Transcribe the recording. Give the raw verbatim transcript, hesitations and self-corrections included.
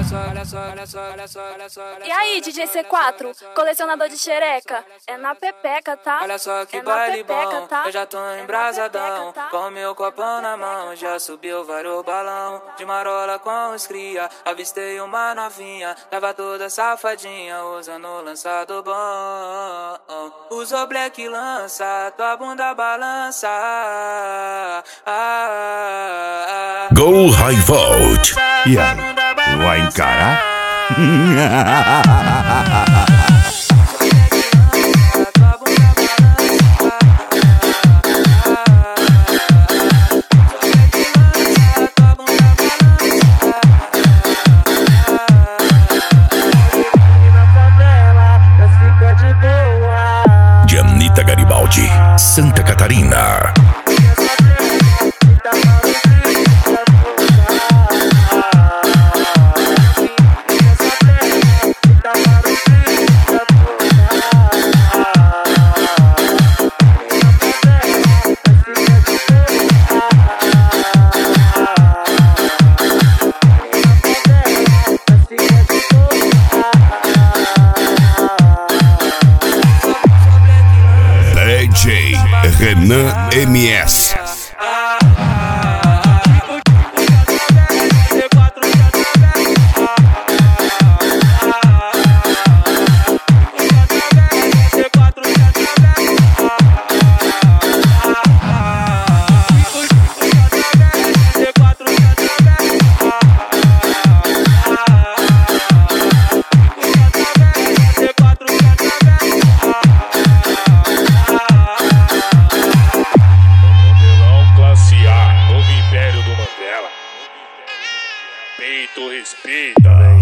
E aí, D J C quatro, colecionador de xereca, é na pepeca, tá? Olha só que é baile pepeca, bom, tá? eu já tô é embrasadão, tá? com meu copão na mão, já subiu vários balão, de marola com os cria, avistei uma novinha, tava toda safadinha, usando o lançado bom, usou black lança, tua bunda balança, ah, ah, ah. Go High Volt. E aí, vai encarar? De Anitta Garibaldi, Santa Catarina. D J Renan M S. Peito, respeita.